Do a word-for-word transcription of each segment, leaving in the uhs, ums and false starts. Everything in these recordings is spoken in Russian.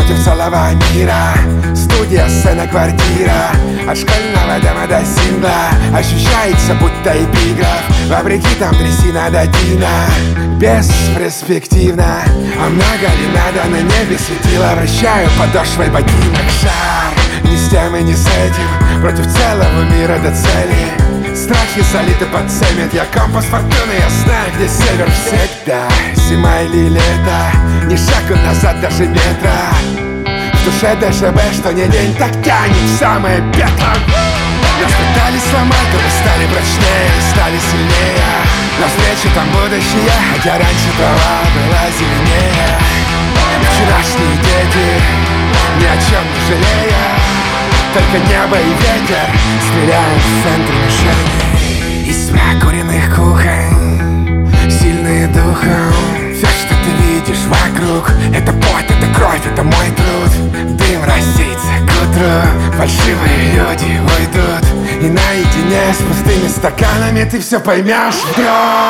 против целого мира. Студия, сцена, квартира, от школьного дома до сингла. Ощущается, будто эпиграф, вопреки там трясина до Дина. Бесперспективно, а много ли надо на небе светила? Вращаю подошвой ботинок шар. Ни с тем и ни с этим, против целого мира до цели. Страхи солиты подцемят, я компас фортуны, я знаю, где север всегда. Зима или лето, ни шагу назад даже метра. В душе ДЖБ, что не день, так тянет в самое пекло. Нас пытались сломать, но мы стали прочнее, стали сильнее. Навстречу там будущее, хотя раньше трава была зеленее. Вчерашние дети, ни о чем не жалея, только небо и ветер стреляют в центре мишени. Из прокуренных кухонь, сильные духом. Все, что ты видишь вокруг, это пот, это кровь, это мой труд. Дым рассеется к утру, фальшивые люди уйдут. И наедине с пустыми стаканами ты все поймешь вдруг.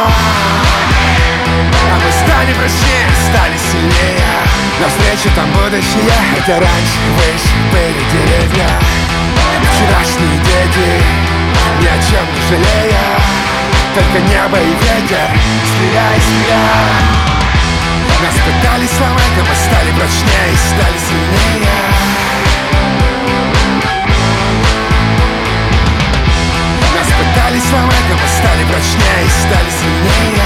А мы стали прочнее, стали сильнее. Навстречу там будущее, хотя раньше выше были деревья. Вчерашние дети, ни о чем не жалея, только небо и ветер, стреляй, стреляй. Нас пытались сломать, но мы стали прочнее и стали сильнее. Нас пытались сломать, но мы стали прочнее и стали сильнее.